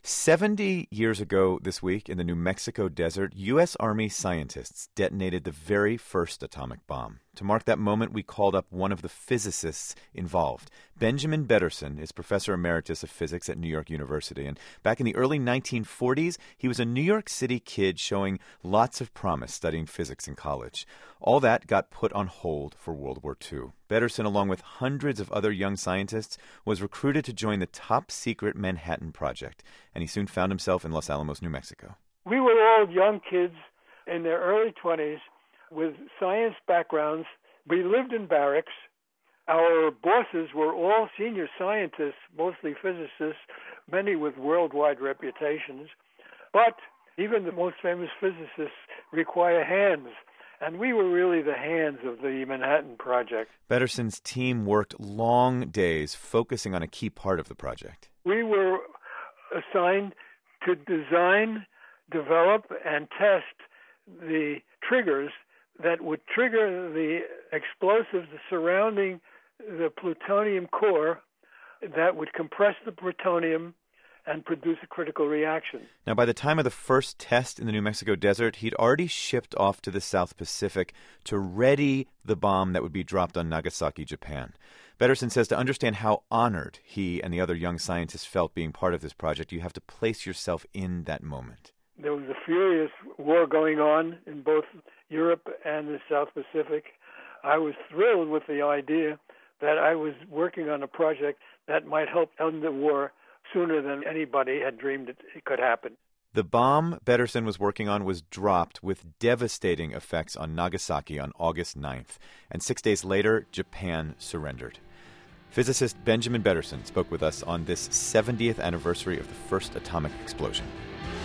70 years ago this week in the New Mexico desert, U.S. Army scientists detonated the very first atomic bomb. To mark that moment, we called up one of the physicists involved. Benjamin Betterson is professor emeritus of physics at New York University. And back in the early 1940s, he was a New York City kid showing lots of promise studying physics in college. All that got put on hold for World War II. Betterson, along with hundreds of other young scientists, was recruited to join the top-secret Manhattan Project, and he soon found himself in Los Alamos, New Mexico. We were all young kids in their early 20s with science backgrounds. We lived in barracks. Our bosses were all senior scientists, mostly physicists, many with worldwide reputations. But even the most famous physicists require hands. And we were really the hands of the Manhattan Project. Betterson's team worked long days focusing on a key part of the project. We were assigned to design, develop, and test the triggers that would trigger the explosives surrounding the plutonium core that would compress the plutonium and produce a critical reaction. Now, by the time of the first test in the New Mexico desert, he'd already shipped off to the South Pacific to ready the bomb that would be dropped on Nagasaki, Japan. Betterson says to understand how honored he and the other young scientists felt being part of this project, you have to place yourself in that moment. There was a furious war going on in both Europe and the South Pacific. I was thrilled with the idea that I was working on a project that might help end the war sooner than anybody had dreamed it could happen. The bomb Betterson was working on was dropped with devastating effects on Nagasaki on August 9th, and 6 days later, Japan surrendered. Physicist Benjamin Betterson spoke with us on this 70th anniversary of the first atomic explosion.